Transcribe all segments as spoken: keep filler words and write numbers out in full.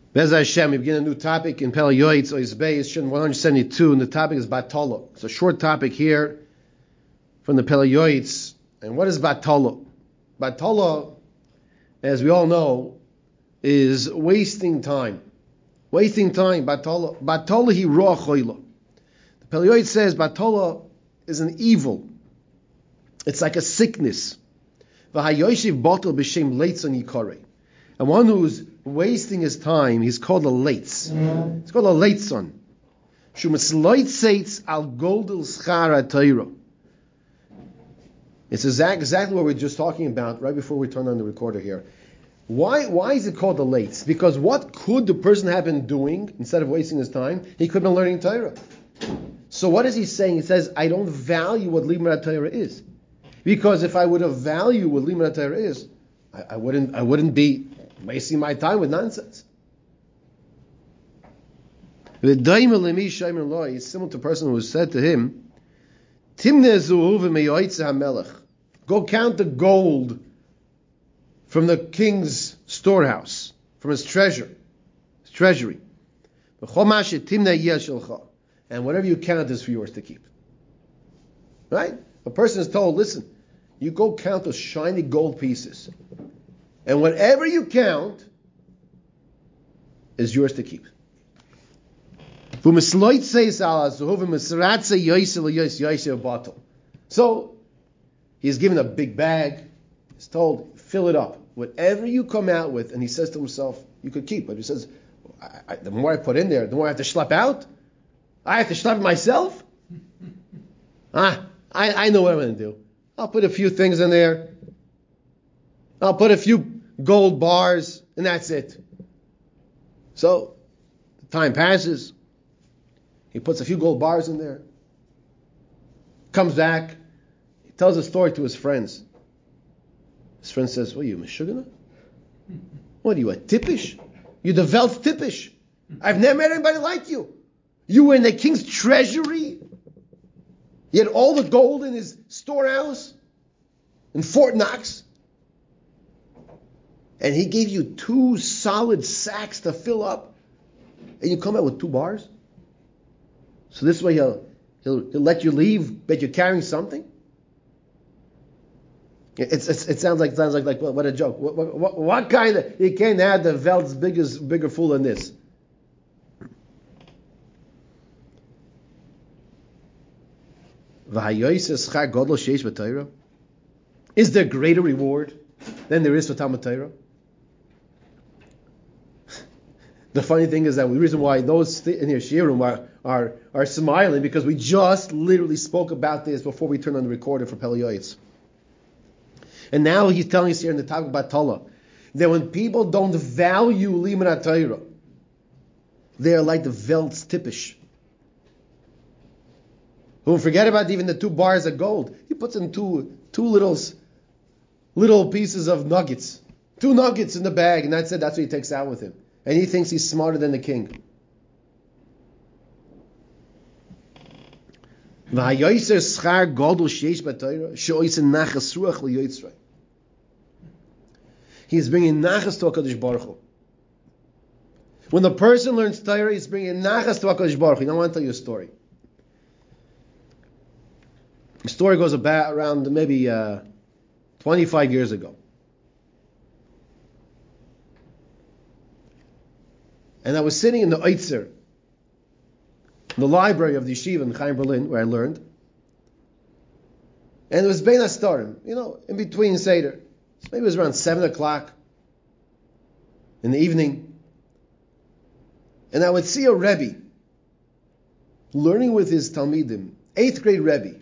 Bez Hashem, we begin a new topic in Pele Yoetz, Ois Beis, one seventy-two, and the topic is Batolo. It's a short topic here from the Pele Yoetz. And what is Batolo? Batolo, as we all know, is wasting time. Wasting time, Batolo. Batolo hi roa choilo. The Pele Yoetz says Batolo is an evil. It's like a sickness. V'hayoshiv batel b'shem leitzon yikorei. And one who's wasting his time, he's called a leitz. It's called a leitzon. Shumas al goldel schara teiro. It's exact, exactly what we we're just talking about right before we turned on the recorder here. Why, why is it called a leitz? Because what could the person have been doing instead of wasting his time? He could have been learning Torah. So what is he saying? He says, I don't value what Limud Torah is. Because if I would have valued what Limud Torah is, I, I wouldn't I wouldn't be wasting my time with nonsense. The daimel lemi shaymer lo is similar to a person who said to him, Timne zuhu v'meyoytze hamelech. Go count the gold from the king's storehouse, from his treasure, his treasury. And whatever you count is for yours to keep. Right? A person is told, listen, you go count those shiny gold pieces. And whatever you count is yours to keep. So, he's given a big bag. He's told, fill it up. Whatever you come out with, and he says to himself, you could keep. But he says, I, I, the more I put in there, the more I have to schlep out. I have to schlep myself. Ah, I, I know what I'm going to do. I'll put a few things in there. I'll put a few gold bars, and that's it. So, the time passes. He puts a few gold bars in there. Comes back. He tells a story to his friends. His friend says, what are you, Meshugana? What are you, a tippish? You're the Welt tippish. I've never met anybody like you. You were in the king's treasury. He had all the gold in his storehouse in Fort Knox. And he gave you two solid sacks to fill up. And you come out with two bars? So this way he'll, he'll, he'll let you leave, but you're carrying something? It's, it's, it sounds like sounds like, like what, what a joke. What, what, what kind of, you can't have the Welt's biggest, bigger fool than this. Is there greater reward than there is for Talmud Torah? The funny thing is that the reason why those in here shiurim are, are are smiling because we just literally spoke about this before we turned on the recorder for Pele Yoetz. And now he's telling us here in the topic about Torah that when people don't value Limud Torah, they are like the Welt's tippish. Who forget about even the two bars of gold. He puts in two two little little pieces of nuggets. Two nuggets in the bag, and that's it. That's what he takes out with him. And he thinks he's smarter than the king. He's bringing nachas to HaKadosh Baruch Hu. When the person learns Torah, he's bringing nachas to HaKadosh Baruch Hu. Now I want to tell you a story. The story goes about around maybe uh, twenty-five years ago. And I was sitting in the Eitzer, in the library of the yeshiva in Chaim Berlin, where I learned. And it was Bein HaStarim, you know, in between Seder. So maybe it was around seven o'clock in the evening. And I would see a Rebbe learning with his Talmidim, eighth grade Rebbe.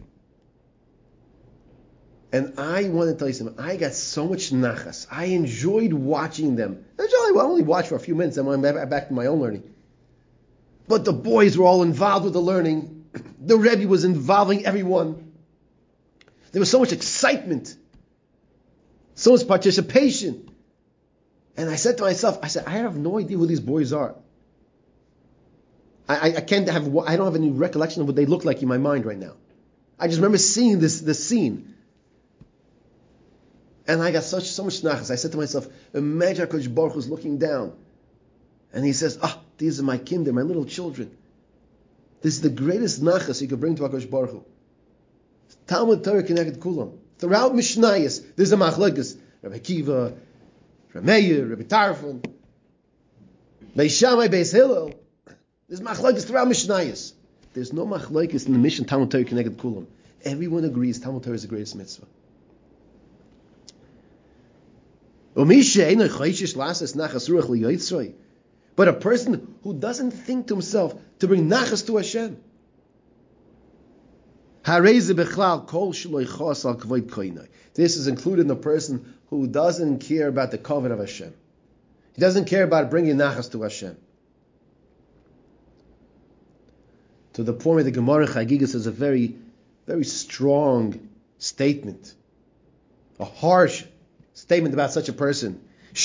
And I want to tell you something. I got so much nachas. I enjoyed watching them. I only watched for a few minutes and went back to my own learning. But the boys were all involved with the learning. The Rebbe was involving everyone. There was so much excitement. So much participation. And I said to myself, I said, I have no idea who these boys are. I, I, I can't have, I don't have any recollection of what they look like in my mind right now. I just remember seeing this, this scene. And I got such so much nachas. I said to myself, imagine HaKadosh Baruch Hu is looking down. And he says, ah, these are my kinder, my little children. This is the greatest nachas you could bring to HaKadosh Baruch Hu. Talmud Torah connected kulam. Throughout Mishnayos, there's a machlokes. Rabbi Akiva, Rabbi Meir, Rabbi Tarfon, Beis Shammai, Beis Hillel. There's machlokes throughout Mishnayos. There's no machlokes in the Mishnah Talmud Torah connected kulam. Everyone agrees Talmud Torah is the greatest mitzvah. But a person who doesn't think to himself to bring nachas to Hashem. This is included in the person who doesn't care about the kavod of Hashem. He doesn't care about bringing nachas to Hashem. To the point where the Gemara Chagigas is a very, very strong statement, a harsh statement about such a person.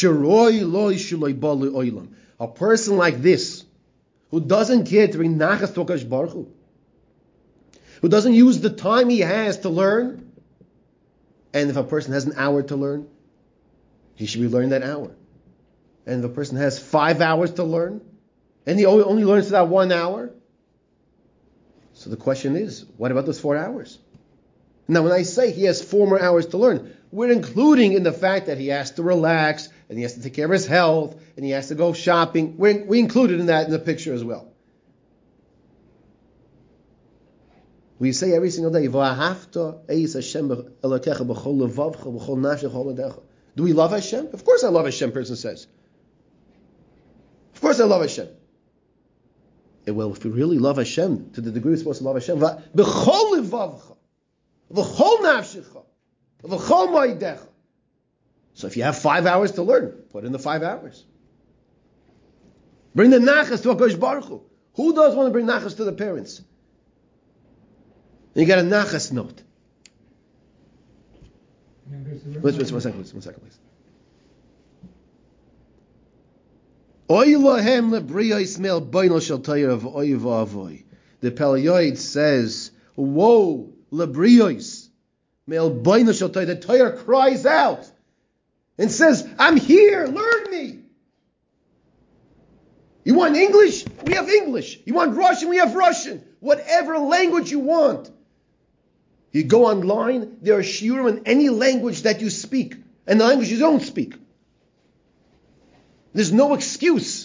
A person like this, who doesn't care to bring nachas to HaKadosh Baruch Hu, who doesn't use the time he has to learn, and if a person has an hour to learn, he should be learning that hour. And if a person has five hours to learn, and he only learns for that one hour, so the question is, what about those four hours? Now, when I say he has four more hours to learn, we're including in the fact that he has to relax, and he has to take care of his health, and he has to go shopping. We're, we included in that in the picture as well. We say every single day, do we love Hashem? Of course I love Hashem, person says. Of course I love Hashem. And well, if we really love Hashem, to the degree we're supposed to love Hashem, so if you have five hours to learn, put in the five hours. Bring the nachas to HaKadosh Baruch Hu. Who does want to bring nachas to the parents? And you got a nachas note. Wait, wait, one second, please. One second, please. The Peleioid says, woe, lebriois, mel boino shel Torah. The Torah cries out and says, I'm here, learn me. You want English? We have English. You want Russian? We have Russian. Whatever language you want. You go online, there are shiurim in any language that you speak, and the language you don't speak. There's no excuse.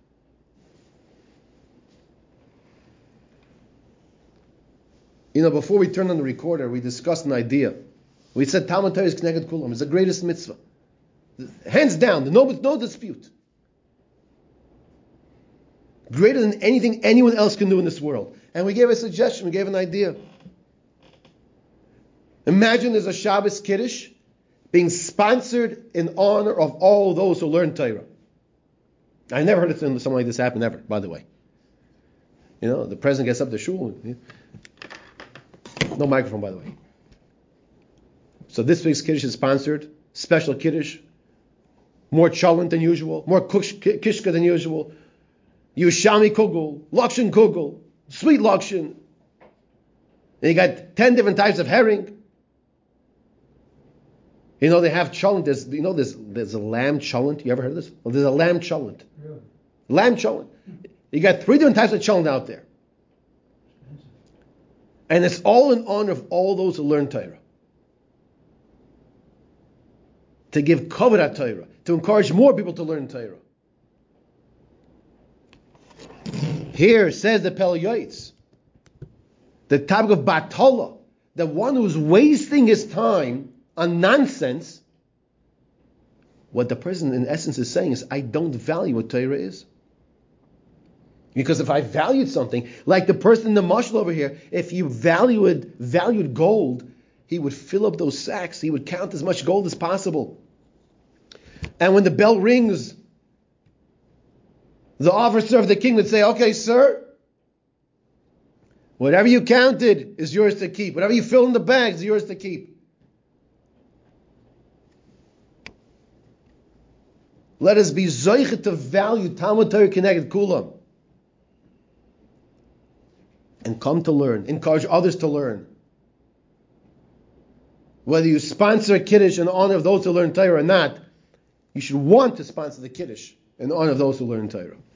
You know, before we turned on the recorder, we discussed an idea. We said Talmud Torah is Kneged Kulam. It's the greatest mitzvah. Hands down, no, no dispute. Greater than anything anyone else can do in this world. And we gave a suggestion, we gave an idea. Imagine there's a Shabbos Kiddush being sponsored in honor of all those who learn Torah. I never heard of something like this happen ever, by the way. You know, the president gets up to shul. No microphone, by the way. So this week's Kiddush is sponsored. Special Kiddush. More cholent than usual. More kishka than usual. Yushami kugel. Lakshin kugel. Sweet lakshin. And you got ten different types of herring. You know, they have cholent. There's, you know, there's, there's a lamb cholent. You ever heard of this? Well, there's a lamb cholent. Really? Lamb cholent. You got three different types of cholent out there. And it's all in honor of all those who learn Torah. To give kavod at Torah. To encourage more people to learn Torah. Here says the Peleiotes, the topic of Batola, the one who's wasting his time on nonsense, what the person in essence is saying is, I don't value what Torah is. Because if I valued something, like the person in the mashal over here, if you valued, valued gold, he would fill up those sacks, he would count as much gold as possible. And when the bell rings, the officer of the king would say, okay, sir, whatever you counted is yours to keep. Whatever you fill in the bags is yours to keep. Let us be zoichet to value Talmud Torah Kneged Kulam. And come to learn. Encourage others to learn. Whether you sponsor a Kiddush in honor of those who learn Torah or not, you should want to sponsor the Kiddush in honor of those who learn Torah.